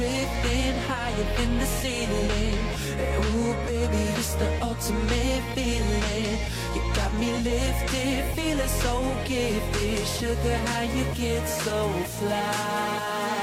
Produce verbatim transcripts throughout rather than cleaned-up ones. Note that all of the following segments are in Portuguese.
drifting higher than the ceiling. Ooh, baby, it's the ultimate feeling. You got me lifted, feeling so gifted. Sugar, how you get so fly?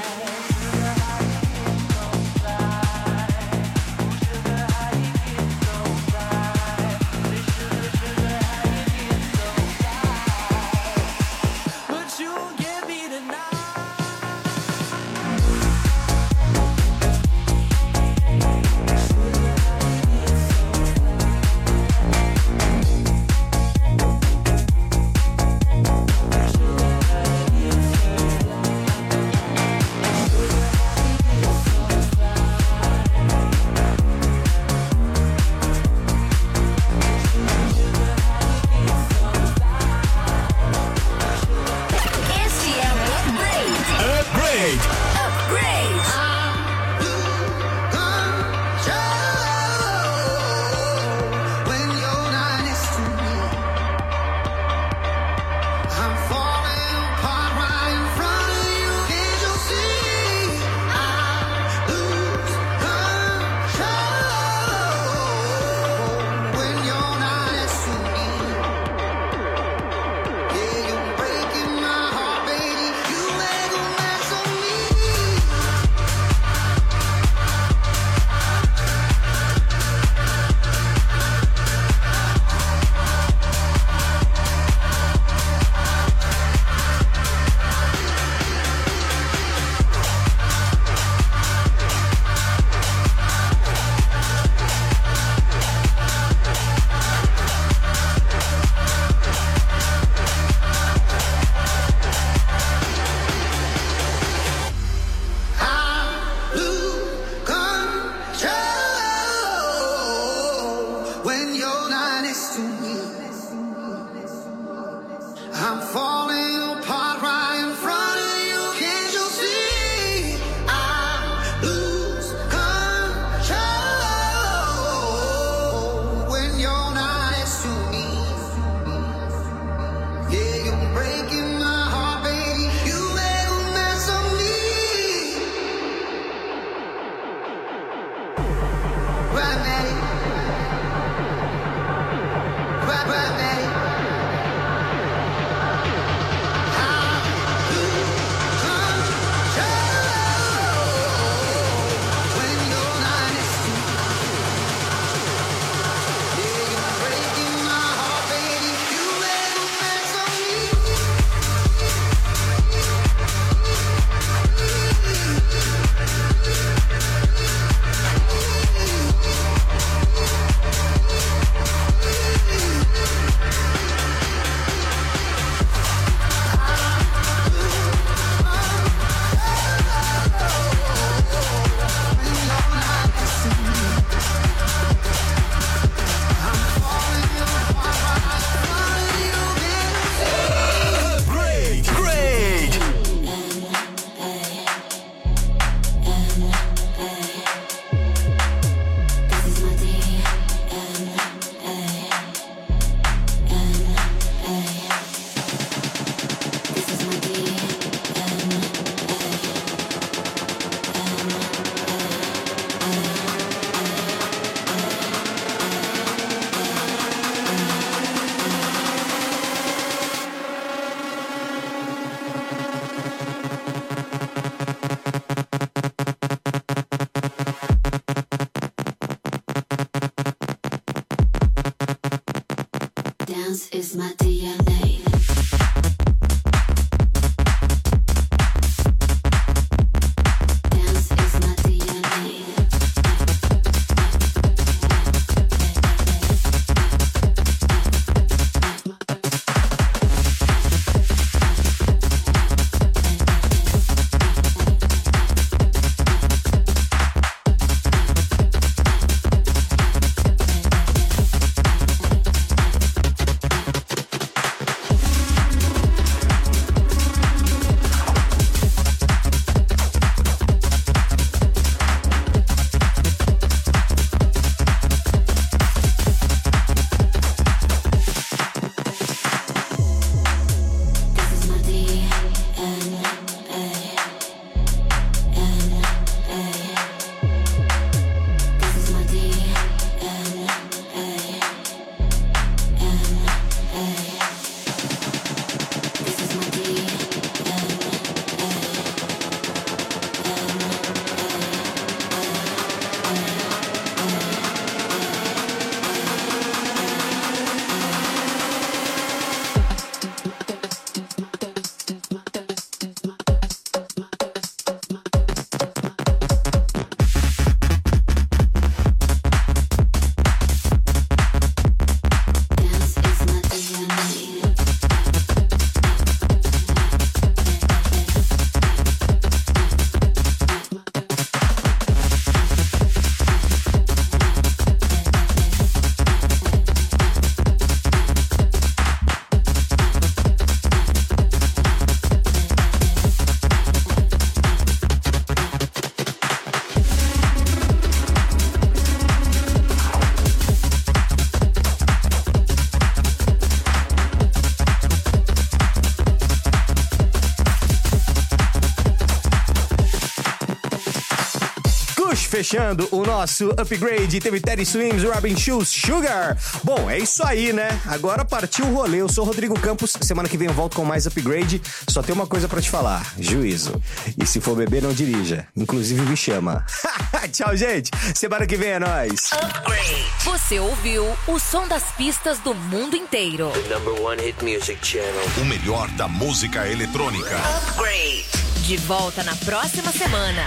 Bush fechando o nosso upgrade. Teve Teddy Swims, Robin Schulz, Sugar. Bom, é isso aí, né? Agora partiu o rolê. Eu sou o Rodrigo Campos. Semana que vem eu volto com mais upgrade. Só tem uma coisa pra te falar: juízo. E se for beber, não dirija. Inclusive me chama. Tchau, gente. Semana que vem é nóis. Upgrade. Você ouviu o som das pistas do mundo inteiro. The number one hit music channel. O melhor da música eletrônica. Upgrade. De volta na próxima semana.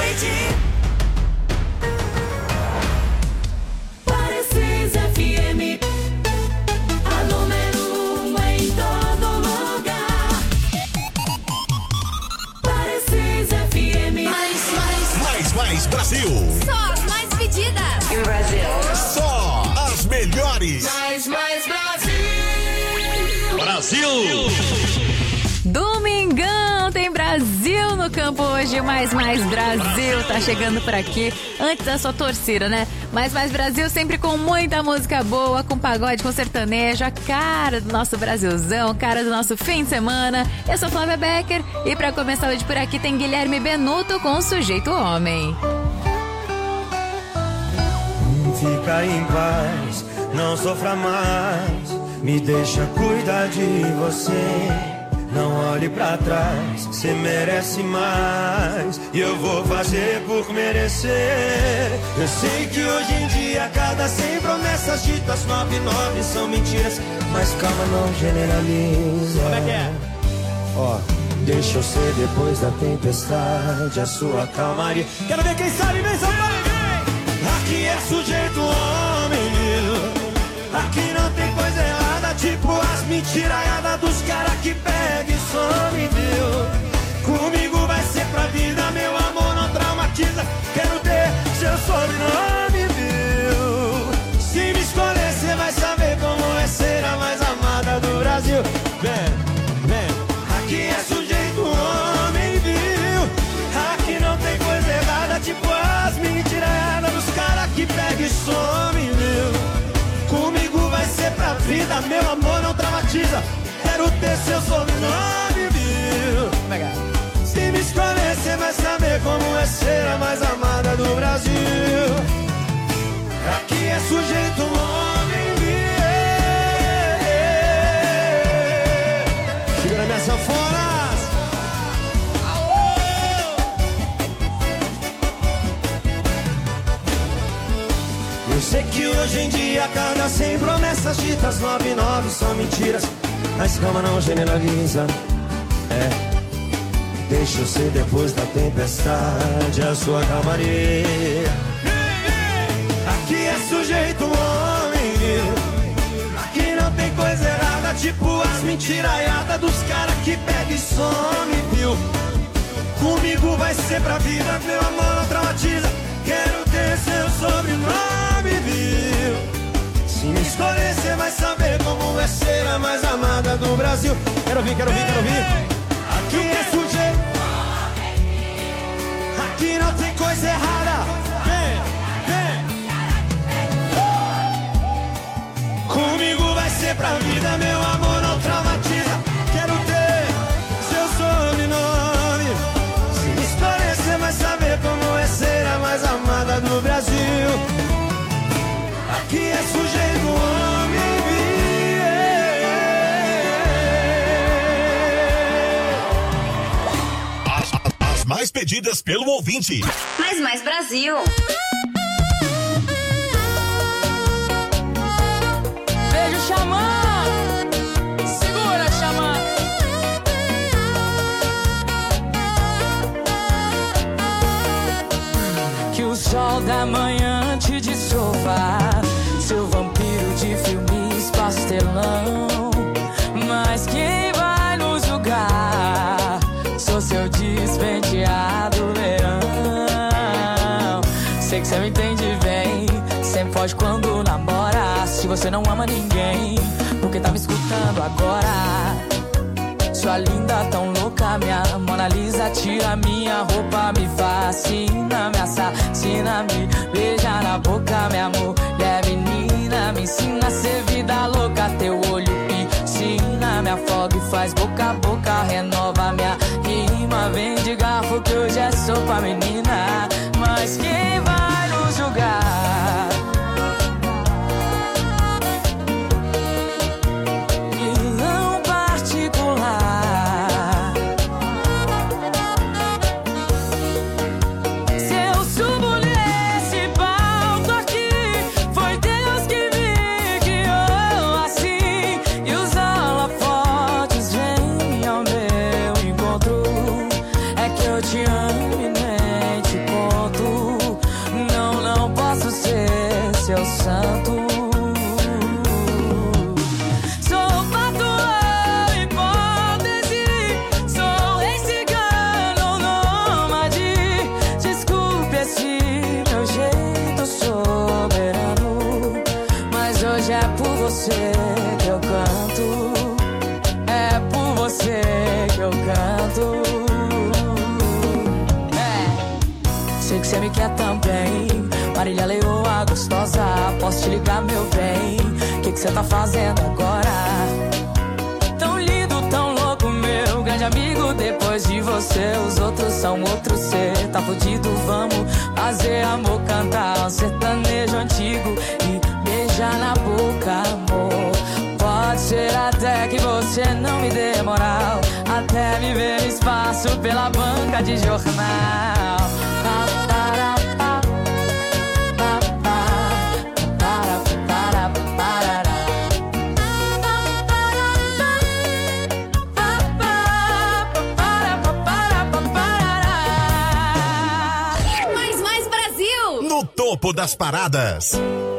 Parecis F M, a número um em todo lugar. Parecis F M. Mais, mais. Mais, mais Brasil. Só as mais pedidas. Em Brasil. Só as melhores. Mais, mais Brasil. Brasil. Domingão tem Brasil no campo hoje, Mais Mais Brasil tá chegando por aqui antes da sua torcida, né? Mais Mais Brasil sempre com muita música boa, com pagode, com sertanejo, a cara do nosso Brasilzão, cara do nosso fim de semana. Eu sou Flávia Becker e pra começar hoje por aqui tem Guilherme Benuto com Sujeito Homem. Fica em paz, não sofra mais, me deixa cuidar de você. Não olhe pra trás, cê merece mais, e eu vou fazer por merecer. Eu sei que hoje em dia cada cem promessas ditas, nove nove são mentiras, mas calma, não generaliza. Como é que é? Ó, deixa eu ser depois da tempestade, a sua calmaria. Quero ver quem sabe, vem São Paulo. Aqui é sujeito homem, viu? Aqui não tem coisa errada, tipo as mentiraiadas dos caras que pega e some, viu? Comigo vai ser pra vida, meu amor não traumatiza. Quero ter seu sobrenome, viu? Se me escolher, cê vai saber como é ser a mais amada do Brasil. Vem, vem. Aqui é sujeito homem, viu? Aqui não tem coisa errada, tipo as mentiraiadas dos caras que pega e some, viu? Comigo vai ser pra vida, meu amor não traumatiza. Quero ter seu sobrenome, viu? Se me escolher, cê vai saber como é ser a mais amada do Brasil. Aqui é sujeito homem, viu? Segura minhas sanfonas. Eu sei que hoje em dia cada cem promessas ditas, nove nove são mentiras, mas calma, não generaliza. É, deixa eu ser depois da tempestade, a sua calmaria. Aqui é sujeito homem, viu? Aqui não tem coisa errada, tipo as mentiraiadas dos caras que pega e some, viu? Comigo vai ser pra vida, meu amor não traumatiza. Quero ter seu sobrenome, viu? Se me escolher, cê vai saber como é ser a mais amada do Brasil. Quero ouvir, quero ouvir, quero ouvir. Aqui é sujeito. Aqui não tem coisa errada. Vem, vem. Comigo vai ser pra vida, meu amor não traumatiza. Quero ter seu sobrenome. Se me escolher, cê vai saber como é ser a mais amada do Brasil. Aqui é sujeito homem, As, as mais pedidas pelo ouvinte. Mais Mais Brasil. Beijo, Xamã! Segura, Xamã! Que o sol da manhã te desova, seu vampiro de filmes pastelão. Mas quem vai nos julgar? Sou seu despenteado leão. Sei que cê me entende bem, sempre foge quando namora. Se você não ama ninguém, porque tá me escutando agora. Sua linda tão louca, minha Mona Lisa, tira minha roupa, me fascina, me assassina, me beija na boca, minha mulher menina, me ensina a ser vida louca, teu olho piscina, me afoga e faz boca a boca, renova minha rima, vem de garfo que hoje é sopa, menina, mas quem você que eu canto. É por você que eu canto. É, sei que você me quer também. Marília Leoa gostosa, posso te ligar, meu bem? O que que você tá fazendo agora? Tão lindo, tão louco, meu grande amigo. Depois de você, os outros são outros. Cê tá fudido, vamos fazer amor, cantar um sertanejo antigo e beijar na boca, amor. Pode ser até que você não me dê moral, até me ver no espaço pela banca de jornal. Mais, mais Brasil! No topo das paradas.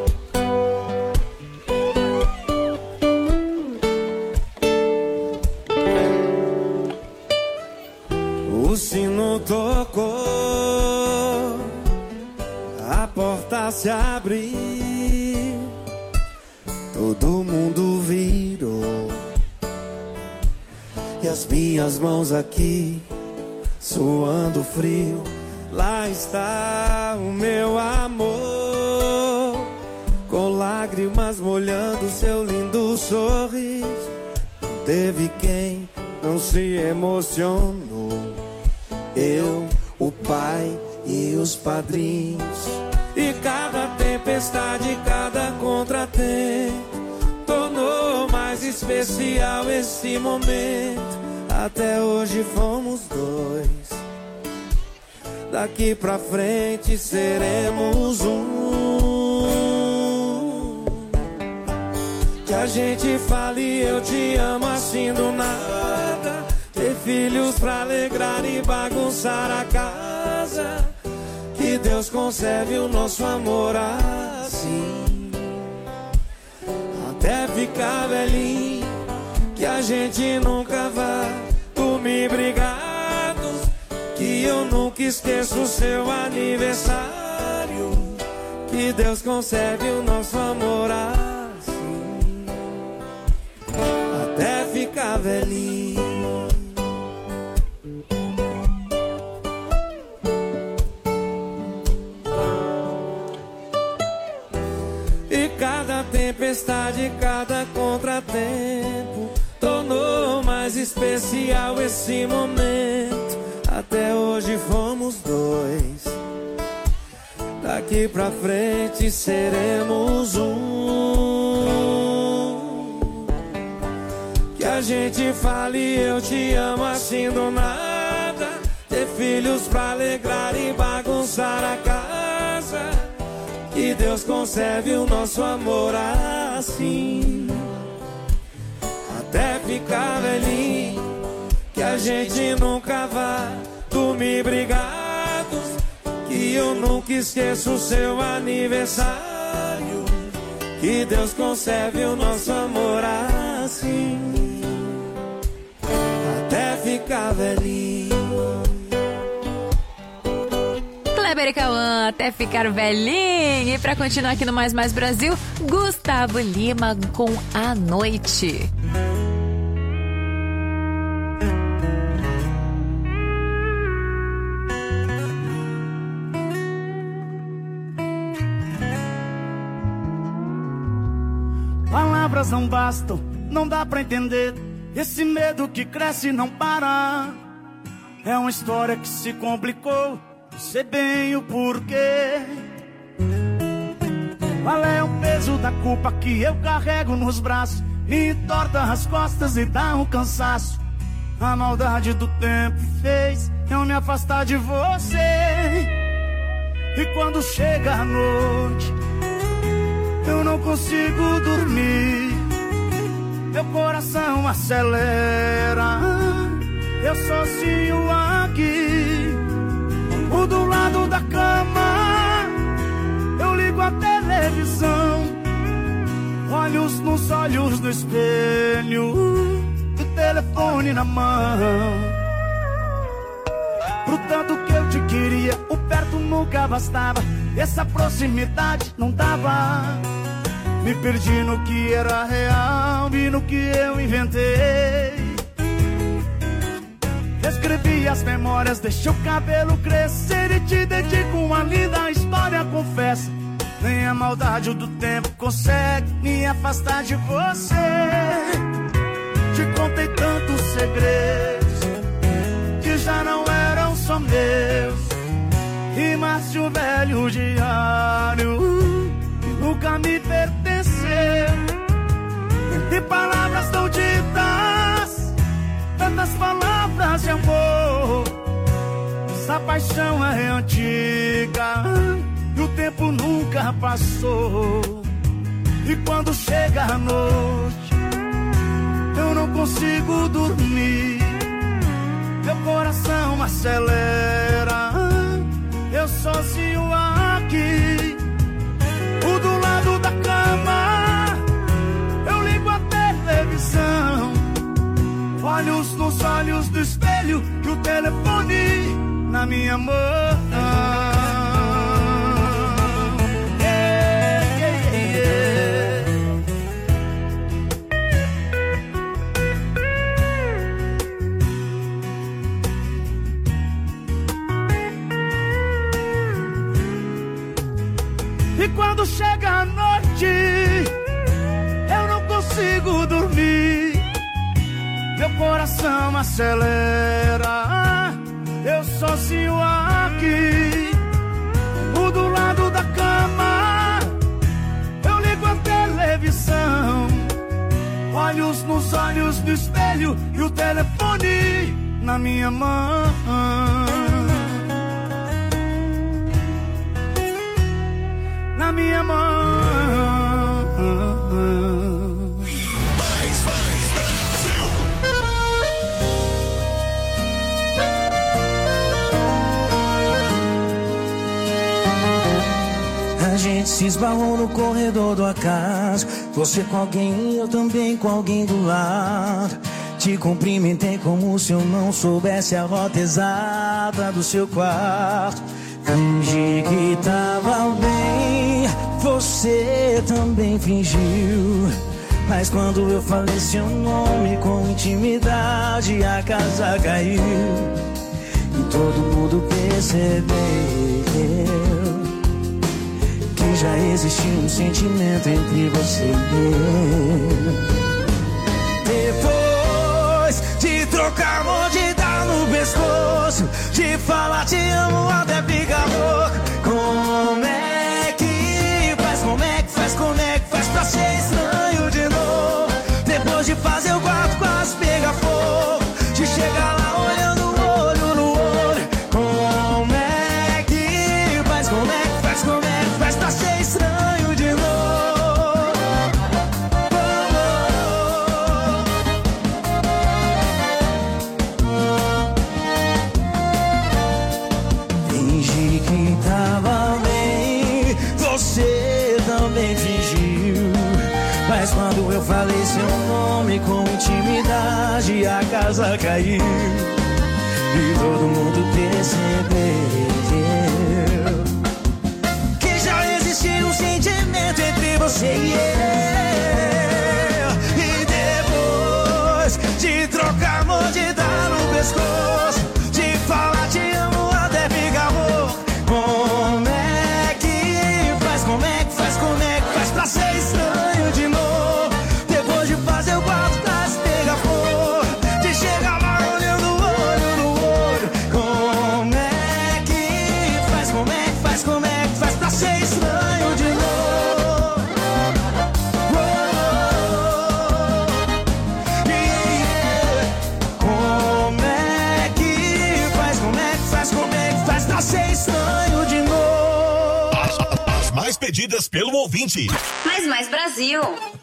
O sino tocou, a porta se abriu, todo mundo virou, e as minhas mãos aqui suando frio. Lá está o meu amor, com lágrimas molhando seu lindo sorriso. Não teve quem não se emocionou, eu, o pai e os padrinhos. E cada tempestade, cada contratempo tornou mais especial esse momento. Até hoje fomos dois, daqui pra frente seremos um. Que a gente fale eu te amo assim do nada, ter filhos pra alegrar e bagunçar a casa. Que Deus conserve o nosso amor assim, até ficar velhinho. Que a gente nunca vá dormir brigados, que eu nunca esqueço o seu aniversário. Que Deus conserve o nosso amor assim, até ficar velhinho. E cada tempestade, cada contratempo tornou mais especial esse momento. Até hoje fomos dois, daqui pra frente seremos um. Que a gente fale eu te amo assim do nada, ter filhos pra alegrar e bagunçar a casa. Que Deus conserve o nosso amor assim, até ficar velhinho. Que a gente nunca vá dormir brigados, que eu nunca esqueço o seu aniversário. Que Deus conserve o nosso amor assim, até ficar velhinho. Kleber e Cauã, até ficar velhinho. E pra continuar aqui no Mais Mais Brasil, Gustavo Lima com A Noite. Palavras não bastam, não dá pra entender. Esse medo que cresce e não para. É uma história que se complicou, sei bem o porquê. Qual é o peso da culpa que eu carrego nos braços? Me entorta as costas e dá um cansaço. A maldade do tempo fez eu me afastar de você. E quando chega a noite, eu não consigo dormir. Meu coração acelera, eu sozinho aqui. O do lado da cama, eu ligo a televisão, olhos nos olhos do espelho, o telefone na mão. Pro tanto que eu te queria, o perto nunca bastava, essa proximidade não dava. Me perdi no que era real e no que eu inventei. Escrevi as memórias, deixei o cabelo crescer e te dedico uma linda história, confesso. Nem a maldade do tempo consegue me afastar de você. Te contei tantos segredos que já não eram só meus. Rimas de um velho diário que nunca me pertenceu. Entre palavras tão ditas, tantas palavras de amor. Essa paixão é antiga e o tempo nunca passou. E quando chega a noite, eu não consigo dormir. Meu coração acelera, eu sozinho aqui. O do lado da cama, eu ligo a televisão. Olhos nos olhos do espelho e o telefone na minha mão. Yeah, yeah, yeah. E quando chega a noite, eu não consigo dormir. Meu coração acelera, eu sozinho aqui. O do lado da cama, eu ligo a televisão. Olhos nos olhos do espelho e o telefone na minha mão. Na minha mão. A gente se esbarrou no corredor do acaso. Você com alguém, eu também com alguém do lado. Te cumprimentei como se eu não soubesse a rota exata do seu quarto. Fingi que tava bem, você também fingiu. Mas quando eu falei seu nome com intimidade, a casa caiu. E todo mundo percebeu que já existia um sentimento entre você e eu. Depois de trocar mordida no pescoço, de falar te amo até ficar louco. Como é que faz, como é que faz, como é que faz pra ser estranho de novo? Depois de fazer o quarto quase pegar fogo, de chegar lá olhando olho no olho. Como é que faz, como é que faz, como é que faz pra ser estranho de novo? Fingi que tava bem, você também fingiu. Mas quando eu falei seu nome com intimidade, a casa caiu. E todo mundo percebeu que já existia um sentimento entre você e eu. E depois de trocar mordida no pescoço, de falar te amo até ficar louco. Como é que faz, como é que faz, como é que faz pra ser estranho de novo? Depois de fazer o quarto quase pegar fogo, de chegar lá olhando olho no olho. Como é que faz, como é que faz, como é que faz pra ser estranho de novo? Oh, yeah. Como é que faz, como é que faz, como é que faz pra ser estranho de novo? As, as mais pedidas pelo ouvinte. Mais Mais Brasil.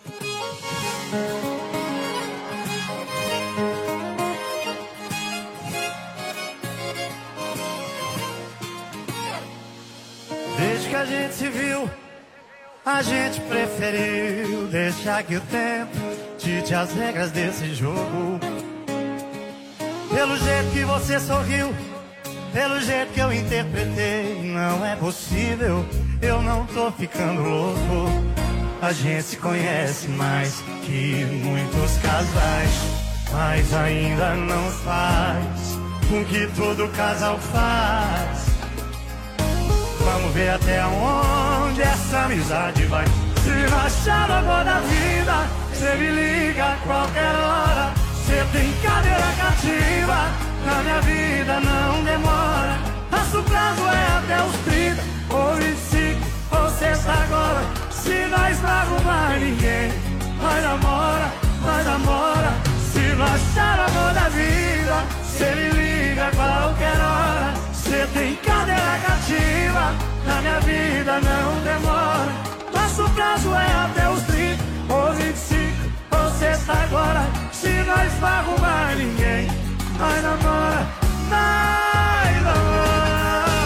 Desde que a gente se viu, a gente preferiu deixar que o tempo dite as regras desse jogo. Pelo jeito que você sorriu, pelo jeito que eu interpretei, não é possível, eu não tô ficando louco. A gente se conhece mais que muitos casais, mas ainda não faz com que todo casal faz. Vamos ver até onde essa amizade vai. Se não achar o amor da vida, cê me liga a qualquer hora. Cê tem cadeira cativa, na minha vida não demora. Nosso prazo é até os trinta, ou vinte e cinco, ou sexta agora. Se nós não arrumar ninguém, nós namora, nós namora. Se não achar o amor da vida, cê me liga a qualquer hora. Cê tem cadeira cativa, na minha vida não demora. Nosso prazo é até os trinta, ou vinte e cinco, ou sexta agora. Se nós não arrumar ninguém, nós namora, nós namora.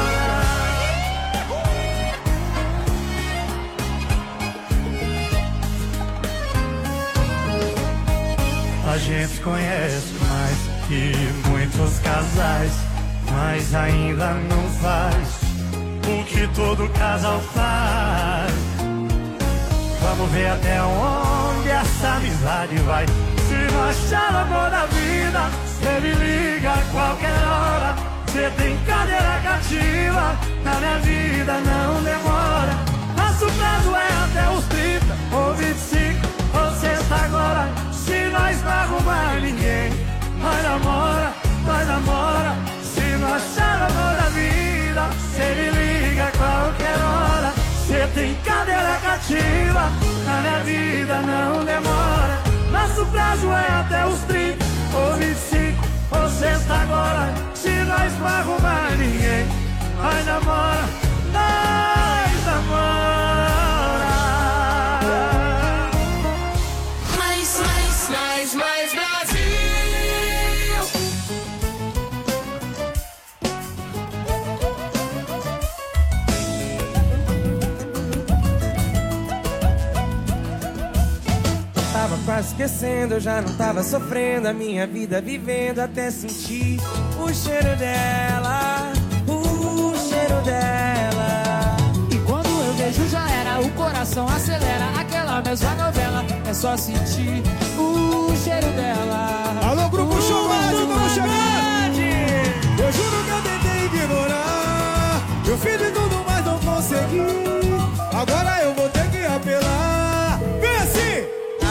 A gente conhece mais que muitos casais, mas ainda não faz o que todo casal faz. Vamos ver até onde essa amizade vai. Se não achar o amor da vida, cê me liga a qualquer hora. Cê tem cadeira cativa, na minha vida não demora. Nosso prazo é até os trinta, ou vinte e cinco, ou sexta agora. Se nós não arrumar ninguém, nós namora, nós namora. Se não achar o amor da vida, cê me liga a qualquer hora. Cê tem cadeira cativa, na minha vida não demora. Nosso prazo é até os trinta, ou vinte e cinco, ou sexta agora. Se nós não arrumar ninguém, nós namora, nós namora. Mais, mais, mais, mais Brasil. Tava quase esquecendo, eu já não tava sofrendo. A minha vida vivendo até sentir o cheiro dela, o cheiro dela. E quando eu vejo já era, o coração acelera. Aquela mesma novela, é só sentir o cheiro dela. Alô, Grupo Uh, Show, Brasil, vamos chegar! Eu juro que eu tentei ignorar, Eu fiz de tudo, mas não consegui. Agora eu vou ter que apelar. Vem assim!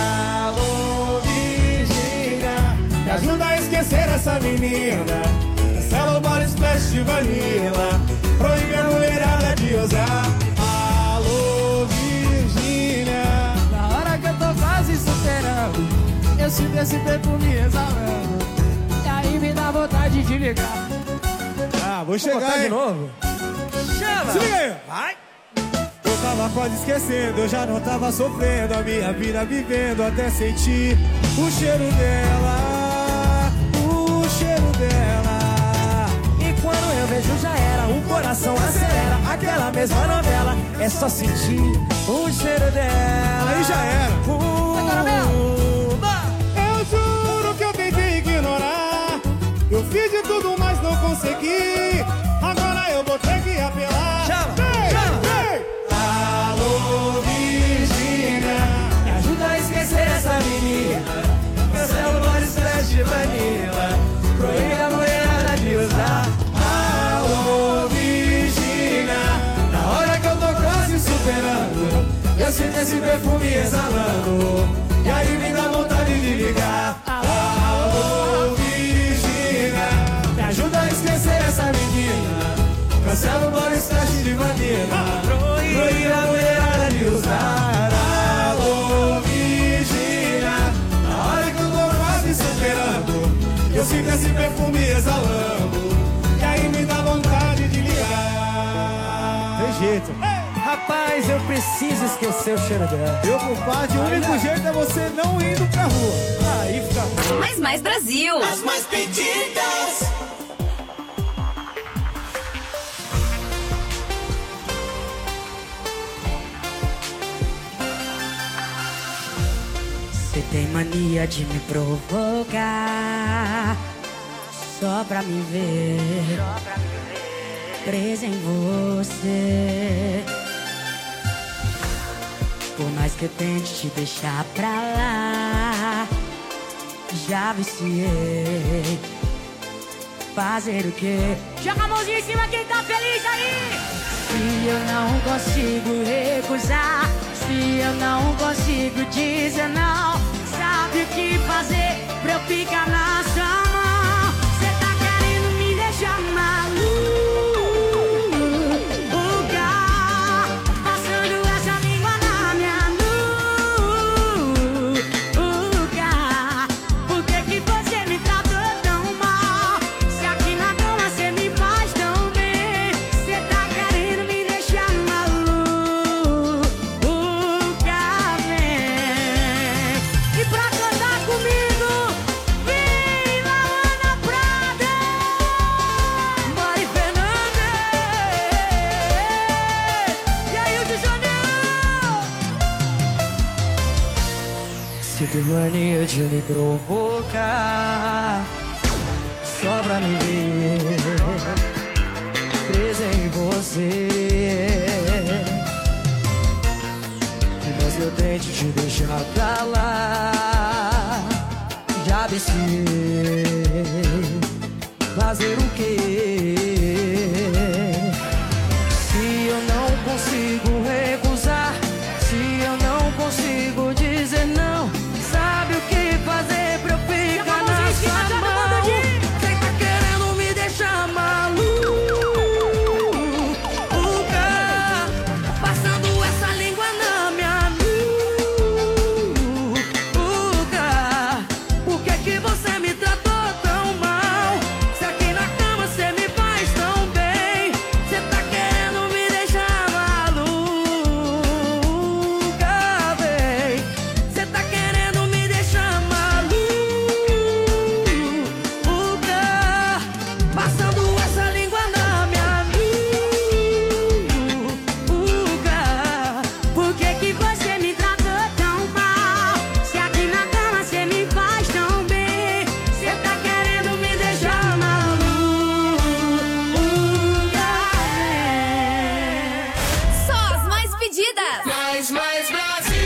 Alô, Virgínia, me ajuda a esquecer essa menina. Cancela o body splash de vanilla, proíbe a mulherada de usar. Alô, Virgínia, Na hora que eu tô quase superando, eu sinto esse perfume exalando. E aí me dá vontade de ligar. ah, vou chegar botar aí. de novo. Chama! Se liga aí. Vai! Eu tava quase esquecendo, eu já não tava sofrendo. A minha vida vivendo até sentir o cheiro dela, o cheiro dela. E quando eu vejo já era, o coração acelera. Aquela mesma novela, é só sentir o cheiro dela. Aí já era. Uh, Agora mesmo. Eu juro que eu tentei ignorar. Eu fiz de tudo, mas não consegui. Agora eu vou ter que apelar. Chama, Vem, chama. vem. Alô, Virgínia, Me ajuda a esquecer essa menina. Cancela o body splash de vanilla, proíbe a mulherada de usar. alô, Virgínia, Na hora que eu tô quase superando, eu sinto esse perfume exalando. E aí me dá vontade de ligar. alô, Virgínia, Me ajuda a esquecer essa menina. Cancela o body splash de vanilla, proíbe a mulherada de usar. alô, Virgínia. Na hora que eu tô quase superando, Eu sinto esse perfume exalando, e aí me dá vontade de ligar. Tem jeito. rapaz, eu preciso esquecer o cheiro dela. Meu compadre, o único jeito é você não indo pra rua. Aí fica. Mais Mais Brasil. As mais pedidas. Você tem mania de me provocar só pra me ver presa em você. Por mais que eu tente te deixar pra lá, já viciei. Fazer o quê? Joga a mãozinha em cima quem tá feliz aí! Se eu não consigo recusar, se eu não consigo dizer não, sabe o que fazer pra eu ficar na sua mão? Cê tá querendo me deixar maluca, passando essa língua na minha nuca. Por que que você me tratou tão mal? Se aqui na cama cê me faz tão bem. Cê tá querendo me deixar maluca, vem. E pra cantar comigo, vem lá Ana Prada, Mari Fernandes e aí o de Janeiro. Se tem mania de me provocar, só pra me ver presa em você, mas eu tente te deixar pra lá, já viciei. Fazer o quê? Se eu não consigo recusar, se eu não consigo dizer não, sabe o que fazer pra eu ficar na sua mão? Cê tá querendo me deixar maluca, passando essa língua na minha nuca. Por que que você me tratou tão mal? Se aqui na cama cê me faz tão bem. Cê tá querendo me deixar maluca, véi. Cê tá querendo me deixar maluca, passando essa língua na minha nuca. Por que que você me tratou tão mal? Se aqui na cama cê me faz tão bem. Cê tá querendo me deixar maluca, é. Só as mais pedidas. Mais, mais Brasil.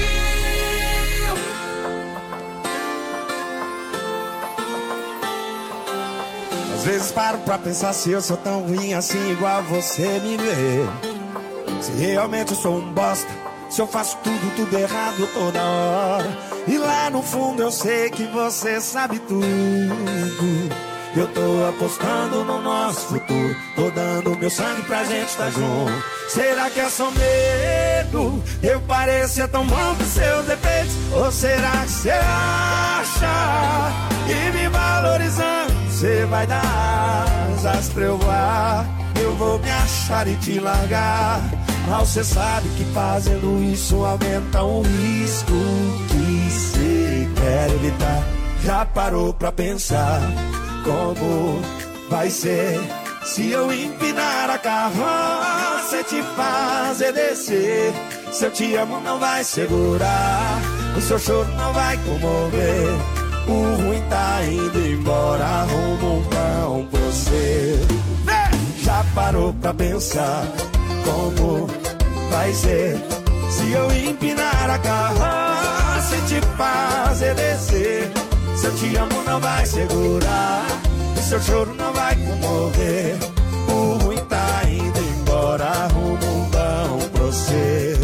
Às vezes paro pra pensar se eu sou tão ruim assim igual você me vê. Se realmente eu sou um bosta, se eu faço tudo, tudo errado toda hora. E lá no fundo eu sei que você sabe tudo. Eu tô apostando no nosso futuro, tô dando meu sangue pra gente estar junto. Será que é só medo? Eu parecer tão bom com seus defeitos? Ou será que você acha que me valorizando você vai dar asas pra eu voar? Eu vou me achar e te largar, mas você sabe que fazendo isso aumenta um risco que você quer evitar. Já parou pra pensar como vai ser se eu empinar a carroça e te fazer descer? Se eu te amo não vai segurar, o seu choro não vai comover. O ruim tá indo embora, arruma um pão pra você. Já parou pra pensar como vai ser se eu empinar a carroça e te fazer descer? Se eu te amo não vai segurar, o seu choro não vai comover. O ruim tá indo embora, arruma um pão pra você.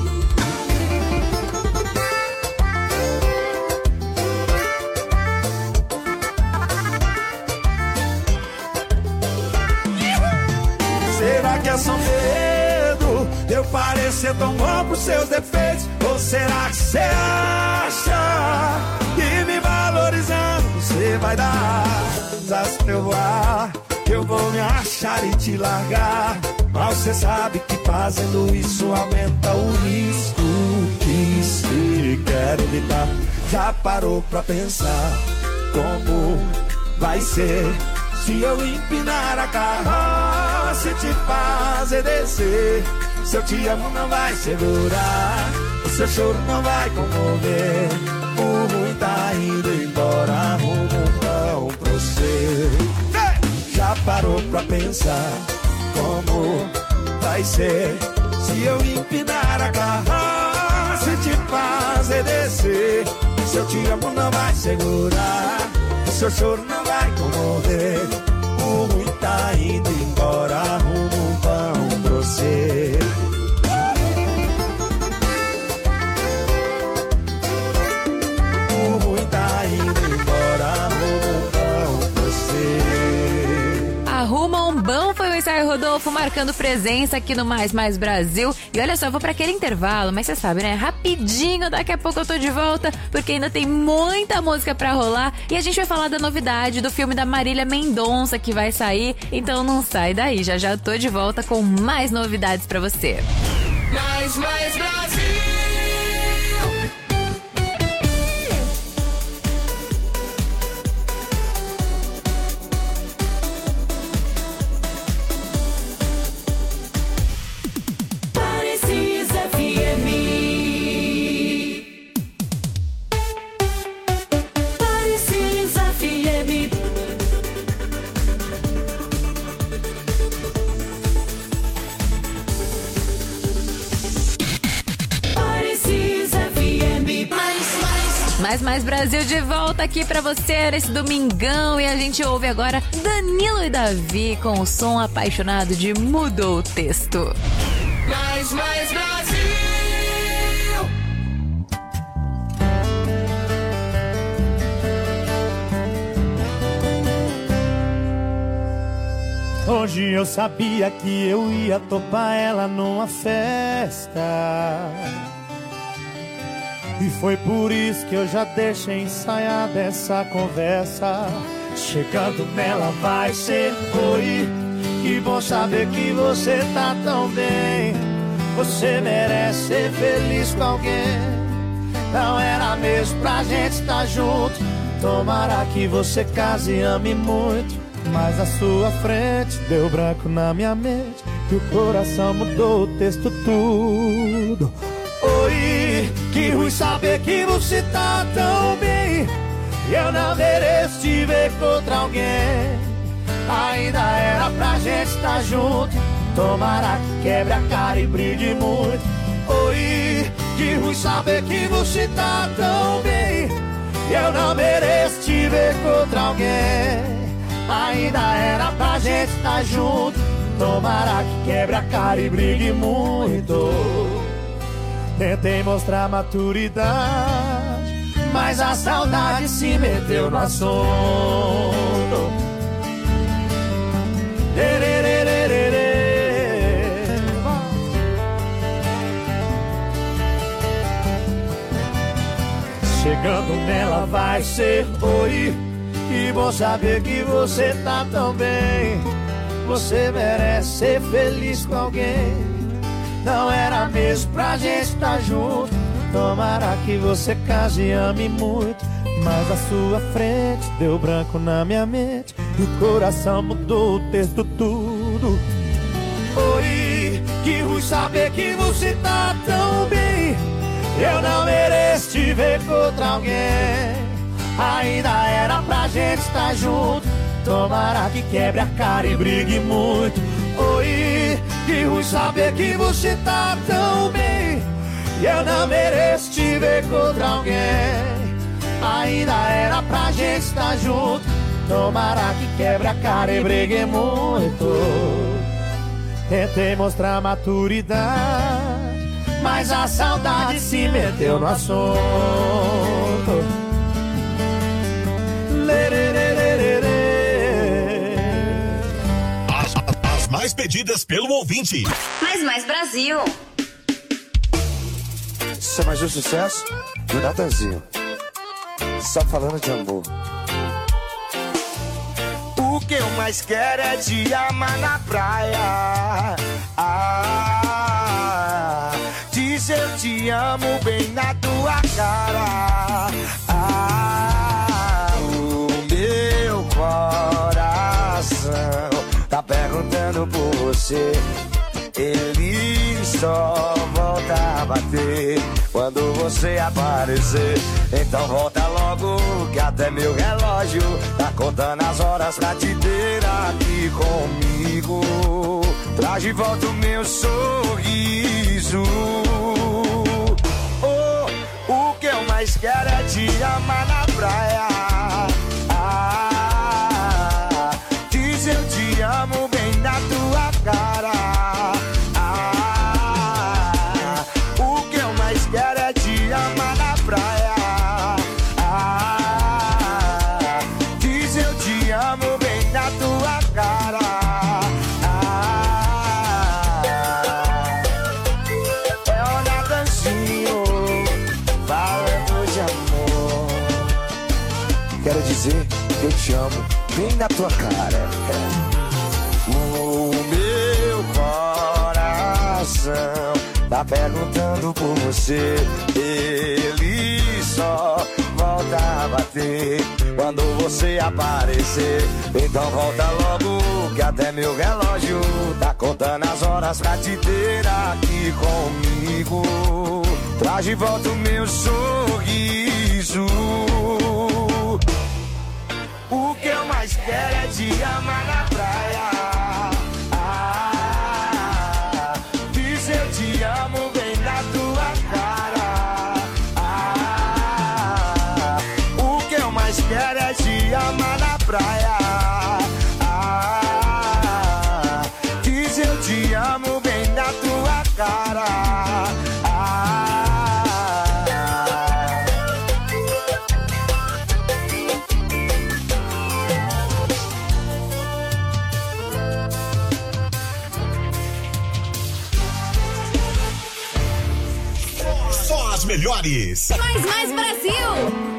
Será que é só medo? Eu parecer tão bom pros seus defeitos? Ou será que você acha que me valorizando você vai dar asas pra eu voar? Eu vou me achar e te largar, mas você sabe que fazendo isso aumenta o risco que se quer evitar. Já parou pra pensar como vai ser se eu empinar a carroça e te fazer descer? Se eu te amo não vai segurar, o seu choro não vai comover. O ruim tá indo embora, arruma um pão pra você. Já parou pra pensar como vai ser se eu empinar a carroça se te fazer descer. Seu te amo não vai segurar, seu choro não vai comover. O ruim tá indo embora, arruma um pão pra você. O ruim tá indo embora, arruma um pão pra você. Arruma um bom foi o ensaio Rodolfo marcando presença aqui no Mais Mais Brasil. E olha só, eu vou pra aquele intervalo, mas você sabe, né? Rapidinho, daqui a pouco eu tô de volta, porque ainda tem muita música pra rolar. E a gente vai falar da novidade do filme da Marília Mendonça que vai sair. Então não sai daí, já já eu tô de volta com mais novidades pra você. Mais, mais Brasil. Mais Mais Brasil de volta aqui pra você nesse domingão. E a gente ouve agora Danilo e Davi com o som apaixonado de Mudou o Texto. Mais Mais Brasil. Hoje eu sabia que eu ia topar ela numa festa, e foi por isso que eu já deixei ensaiada essa conversa. Chegando nela vai ser oi, que bom saber que você tá tão bem. Você merece ser feliz com alguém. Não era mesmo pra gente estar junto. Tomara que você case e ame muito, mas à sua frente deu branco na minha mente e o coração mudou o texto tudo. Oi, que ruim saber que você tá tão bem, e eu não mereço te ver com outra alguém. Ainda era pra gente estar junto. Tomara que quebre a cara e brigue muito. Oi, que ruim saber que você tá tão bem, e eu não mereço te ver com outra alguém. Ainda era pra gente estar junto. Tomara que quebre a cara e brigue muito. Tentei mostrar maturidade, mas a saudade se meteu no assunto. Chegando nela vai ser oi, e bom saber que você tá tão bem. Você merece ser feliz com alguém. Não era mesmo pra gente estar junto. Tomara que você case e ame muito, mas à sua frente deu branco na minha mente e o coração mudou o texto tudo. Oi, que ruim saber que você tá tão bem. Eu não mereço te ver com outra alguém. Ainda era pra gente estar junto. Tomara que quebre a cara e brigue muito. Oi, que ruim saber que você tá tão bem, e eu não mereço te ver com outra alguém. Ainda era pra gente estar junto. Tomara que quebre a cara e brigue muito. Tentei mostrar maturidade, mas a saudade se meteu no assunto. Lererererê. Mais pedidas pelo ouvinte. Mais Mais Brasil. Isso é mais um sucesso do Natanzinho. Só falando de amor. O que eu mais quero é te amar na praia. Ah, dizer eu te amo bem na tua cara. Ah, o meu coração tá perguntando por você. Ele só volta a bater quando você aparecer. Então volta logo, que até meu relógio tá contando as horas pra te ter aqui comigo. Traz de volta o meu sorriso. dizer que eu te amo bem na tua cara. O meu coração tá perguntando por você. Ele só volta a bater quando você aparecer. Então volta logo, que até meu relógio tá contando as horas pra te ter aqui comigo. Traz de volta o meu sorriso. O que eu mais quero é te amar na praia. Ah, diz eu te amo bem na tua cara. Ah, o que eu mais quero é te amar na praia. Ah, diz eu te amo bem na tua cara. Melhores. Mais, mais Brasil.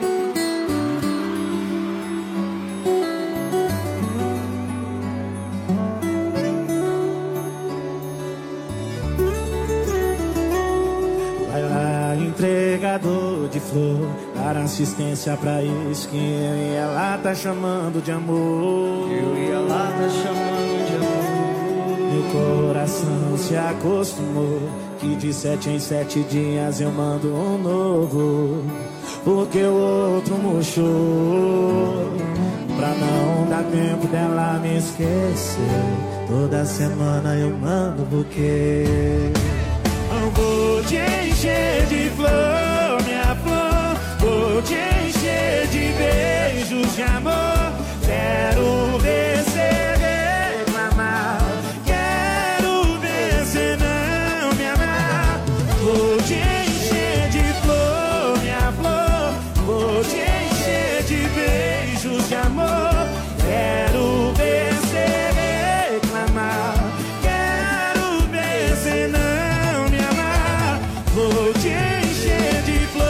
Vai lá, entregador de flor, dar assistência pra isso que eu e ela tá chamando de amor. Eu e ela tá chamando de amor. Meu coração se acostumou que de sete em sete dias eu mando um novo, porque o outro murchou. Pra não dar tempo dela me esquecer, toda semana eu mando buquê. Eu vou te encher de flor, minha flor. Vou te encher de beijos de amor. Quero ver você reclamar. Quero ver você não me amar. Vou te encher de flor, minha flor. Vou te encher de beijos de amor. Quero ver você reclamar. Quero ver você não me amar. Vou te encher de flor.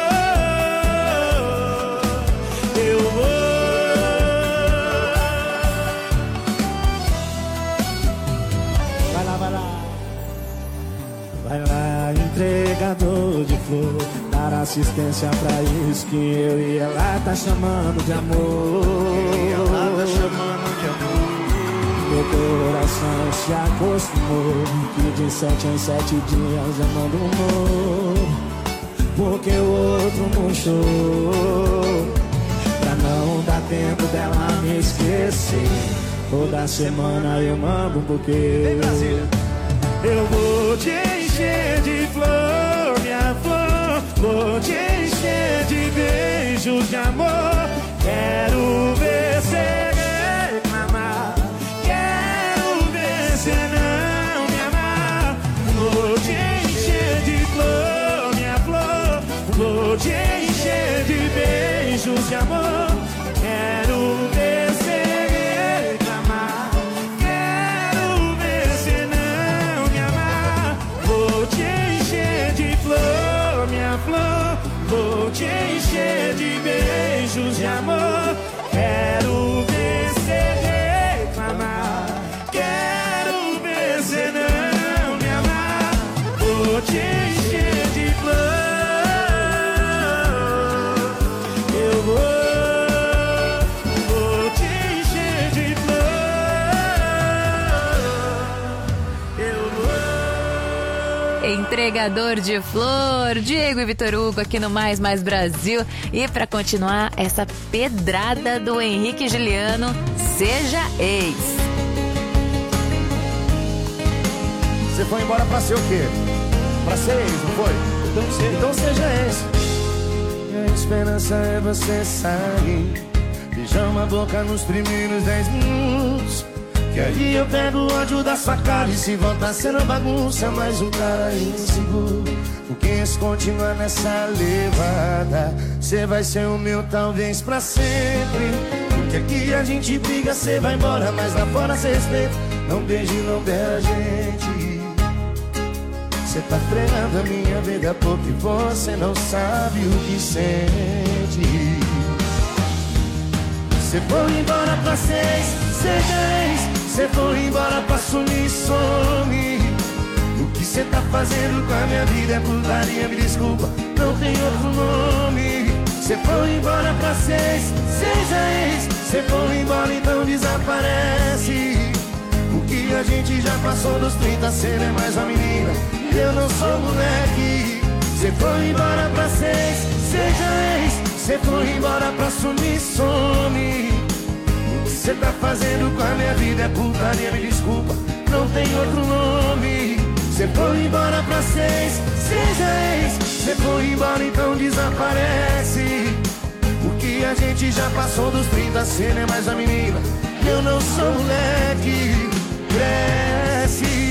Eu vou. Vai lá, vai lá. Vai lá, entregador de flor, dar assistência pra isso que eu e ela tá chamando de amor. Ela tá chamando de amor. Meu coração se acostumou que de sete em sete dias eu mando um amor, porque o outro murchou. Pra não dar tempo dela me esquecer, toda semana eu mando um buquê. Eu vou te encher de flor, minha flor. Vou te encher de beijos de amor. Quero ver você reclamar. Quero ver você não me amar. Vou te encher de flor, minha flor. Vou te encher de beijos de amor. Quero ver você reclamar. Quero ver você não me amar. Vou te encher de flor, minha flor. Vou te encher de beijos de amor. Quero ver você reclamar. Quero ver você não me amar. Vou te encher de flor. Eu vou. Vou te encher de flor. Eu vou. Entregador de flor, Diego e Vitor Hugo aqui no Mais Mais Brasil. E pra continuar essa pedrada do Henrique e Juliano, Seja Ex. Você foi embora pra ser o quê? Pra ser ex, não foi? Então, se... então seja ex. A esperança é você sair, beijar uma boca nos primeiros dez minutos, que aí eu pego o ódio da sua cara. E se voltar sendo bagunça, mais um cara inseguro. Porque se continuar nessa levada, cê vai ser o meu talvez pra sempre. Porque aqui a gente briga, cê vai embora, mas lá fora cê respeita. Não beije, não beija a gente. Cê tá frenando a minha vida porque você não sabe o que sente. Cê foi embora pra seis, seja ex. Cê foi embora pra sumir, some. O que cê tá fazendo com a minha vida é putaria, me desculpa, não tem outro nome. Cê foi embora pra seis, seja ex. Cê foi embora, então desaparece. O que a gente já passou dos trinta, cê não é mais uma menina, eu não sou moleque. Cê foi embora pra seis, seja ex. Cê foi embora pra sumir, some. O que cê tá fazendo com a minha vida é putaria, me desculpa, não tem outro nome. Cê foi embora pra seis, seja ex. Cê foi embora, então desaparece. O que a gente já passou dos trinta, cê não é mais a menina, eu não sou moleque. Cresce.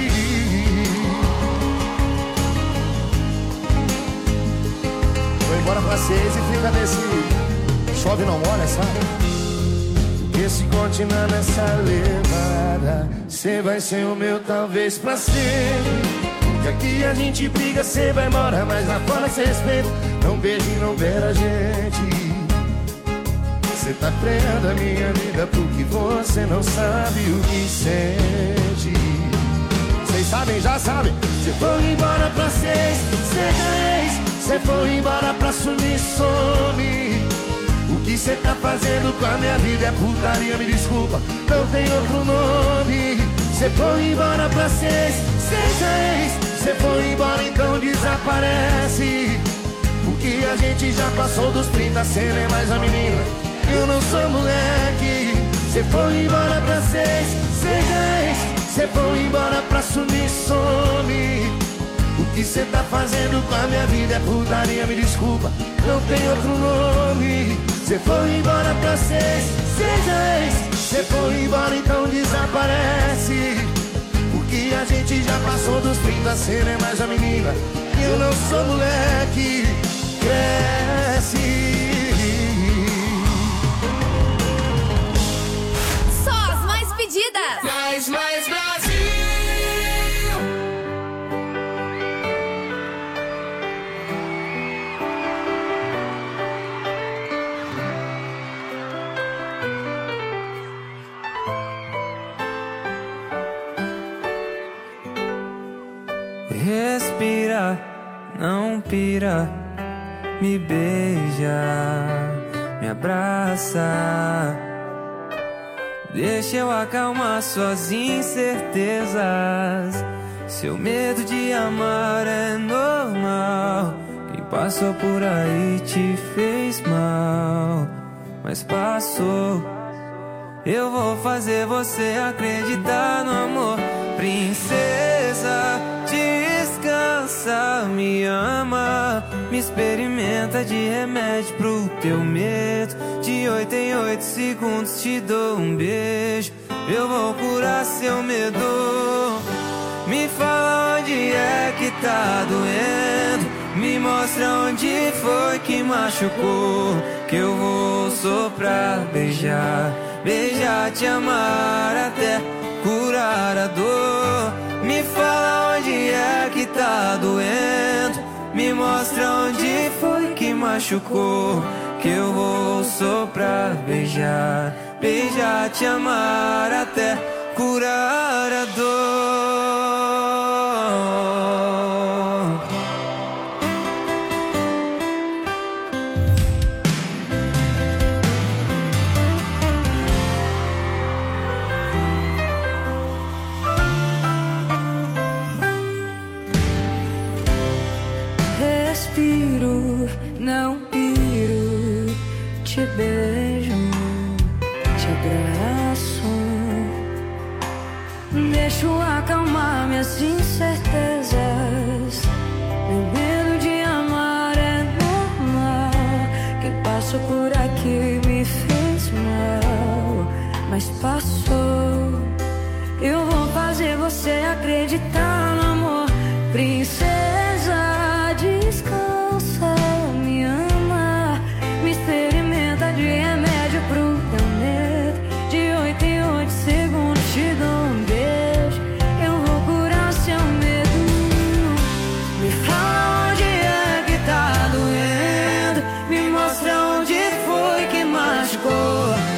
Foi embora pra seis e fica nesse chove não molha, sabe? Porque se continuar nessa levada, cê vai ser o meu talvez pra sempre. Porque aqui a gente briga, cê vai embora, mas lá fora cê respeita. Não vejo e não ver a gente. Cê tá freando a minha vida porque você não sabe o que sente. Vocês sabem, já sabem. Cê foi embora pra seis, seja ex. Cê foi embora pra sumir, some. O que cê tá fazendo com a minha vida é putaria, me desculpa, não tem outro nome. Cê foi embora pra seis, seja ex. Cê foi embora, então desaparece. Porque a gente já passou dos trinta, cê não é mais a menina, eu não sou moleque. Cê foi embora pra seis, seja ex. Cê foi embora pra sumir, some. O que cê tá fazendo com a minha vida é putaria, me desculpa, não tem outro nome. Cê foi embora pra seis, seja ex. Cê foi embora, então desaparece. Porque a gente já passou dos trinta, cê não é mais a menina, eu não sou moleque. Cresce. Só as mais pedidas. Mais, mais Brasil. Respira, não pira, me beija, me abraça. Deixa eu acalmar suas incertezas. Seu medo de amar é normal. Quem passou por aí te fez mal, mas passou. Eu vou fazer você acreditar no amor. Princesa, descansa, me ama, me experimenta de remédio pro teu medo. De oito em oito segundos te dou um beijo. Eu vou curar seu medo. Me fala onde é que tá doendo, me mostra onde foi que machucou, que eu vou soprar, beijar, beijar, te amar até curar a dor. Me fala onde é que tá doendo, me mostra onde foi que machucou, que eu vou soprar, beijar, beijar, te amar até curar a dor. Respiro, não piro, te beijo, te abraço. Deixo acalmar minhas incertezas. Meu medo de amar é normal. Quem passou por aqui me fez mal, mas passou. Eu vou fazer você acreditar no amor. Princesa, descansa, me ama, me experimenta de remédio pro teu medo. De oito em oito segundos te dou um beijo. Eu vou curar seu medo. Me fala onde é que tá doendo, me mostra onde foi que machucou,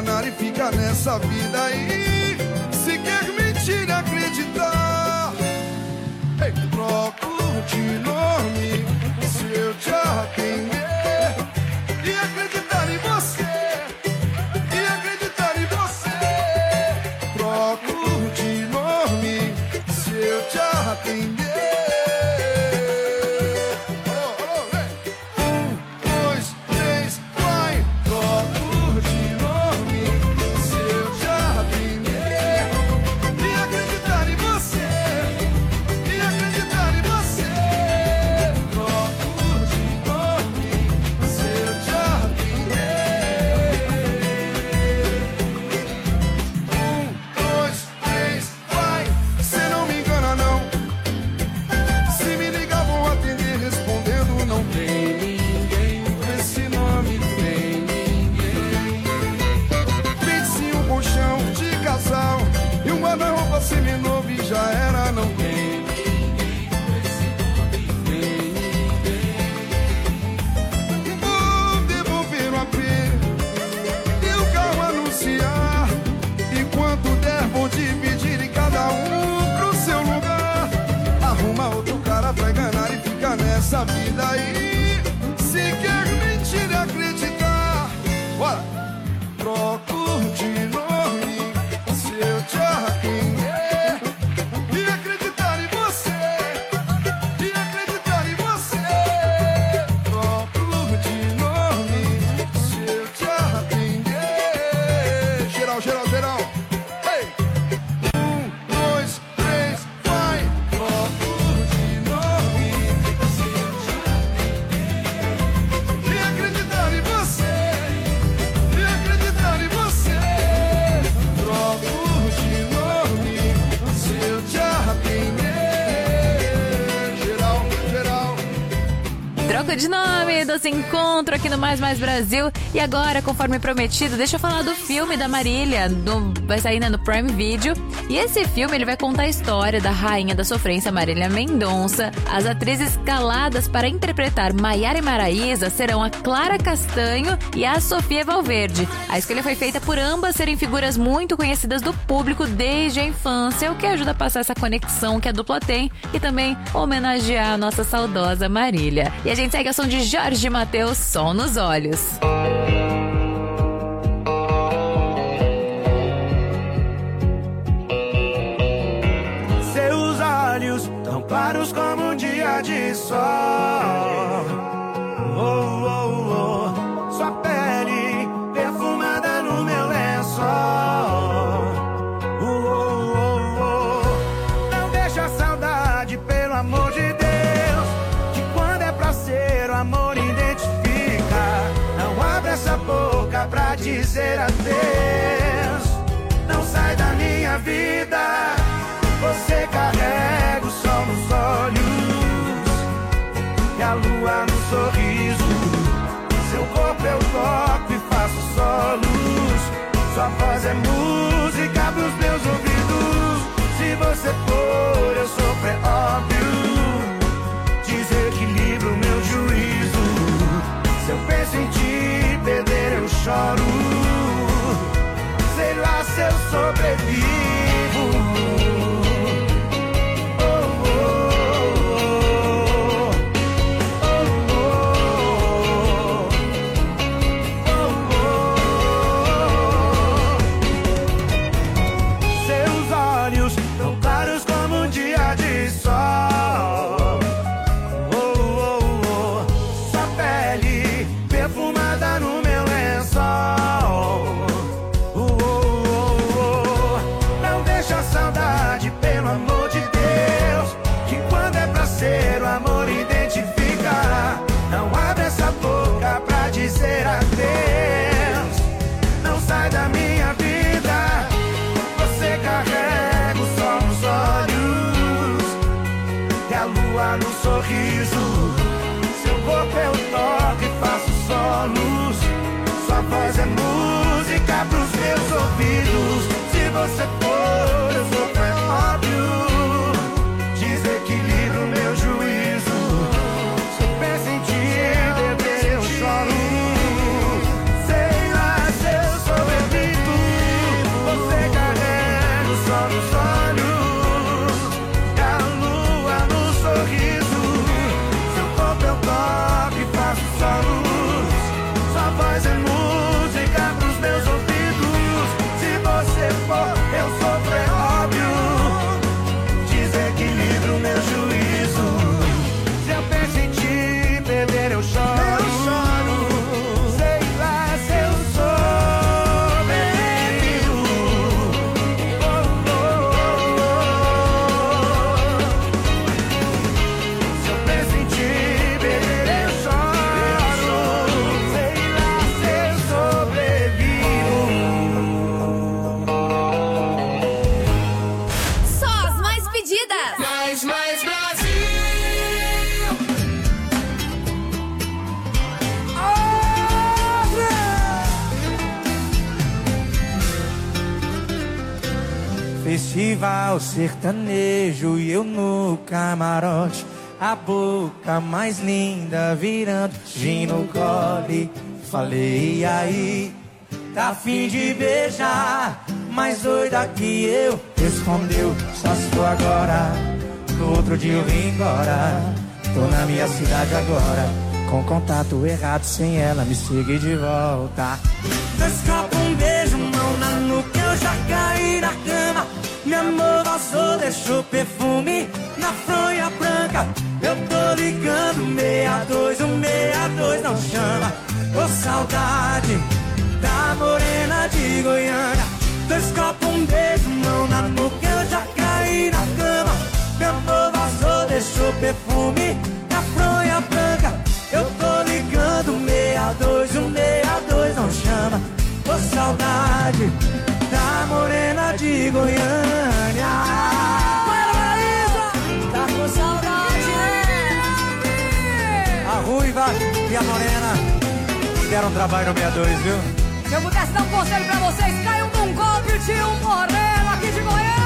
enganar e ficar nessa vida aí. Se quer mentir e acreditar, ei, troco de nome se eu te atender e acreditar em você, e acreditar em você. Troco de nome se eu te atender. Já era, não tem ninguém com esse nome, nem ninguém. Vou devolver o A P e o carro anunciar, e quanto der vou dividir em cada um pro seu lugar. Arruma outro cara pra enganar e ficar nessa vida aí. Se quer mentir e acreditar, bora! Troco de nome se eu te atender. De nome desse encontro aqui no Mais Mais Brasil. E agora, conforme prometido, deixa eu falar do filme da Marília, do, vai sair né, no Prime Video. E esse filme ele vai contar a história da rainha da sofrência Marília Mendonça. As atrizes caladas para interpretar Maiara e Maraísa serão a Clara Castanho e a Sofia Valverde. A escolha foi feita por ambas serem figuras muito conhecidas do público desde a infância, o que ajuda a passar essa conexão que a dupla tem e também homenagear a nossa saudosa Marília. E a gente segue a som de Jorge Mateus, Sol nos Olhos. Seus olhos tão claros como um dia de sol. Oh, oh, oh. Sua pele perfumada no meu lençol. Oh, oh, oh, oh. Não deixa a saudade, pelo amor de Deus. O amor identifica. Não abre essa boca pra dizer adeus. Não sai da minha vida. Você carrega o sol nos olhos e a lua no sorriso. Seu corpo eu toco e faço solos. Sua voz é música pros meus ouvidos. Se você for, eu sou pré-óbvio. Desequilibro meu juízo. Se eu penso em te perder, eu choro. Sei lá se eu sobrevivo. Oh, oh, oh, oh, oh, oh. Seus olhos tão claros como um dia de sol. O amor identifica. Não abre essa boca pra dizer adeus. Não sai da minha vida. Você carrega o sol nos olhos e a lua no sorriso. Seu corpo eu toco e faço solos. Sua voz é música pros meus ouvidos. Se você for, eu sou pré-óbvio. Desequilibro meu juízo. Se eu penso em te perder, eu choro. Sei lá se eu sobrevivo. pedidas. Mais, mais Brasil. Festival sertanejo e eu no camarote, a boca mais linda virando gin no gole. Falei, e aí, tá a fim de beijar? Mais doida que eu, respondeu, só se for agora. No outro dia eu vim embora, tô na minha cidade agora, com contato errado, sem ela me seguir de volta. Dois copos, um beijo, mão na nuca, eu já caí na cama. Meu amor vazou, deixou perfume na fronha branca. Eu tô ligando, meia dois, um meia dois não chama. Ô saudade da morena de Goiânia. Dois copos, um beijo, mão na nuca, eu já caí na cama. Meu amor vazou, deixou perfume na fronha branca. Eu tô ligando, meia dois, um meia dois não chama. Ô saudade da morena de Goiânia. Bora, Marisa! Tá com saudade, A Ruiva e a Morena deram trabalho no meia dois, viu? Se eu pudesse dar um conselho pra vocês, caiam num golpe de um moreno aqui de Goiânia.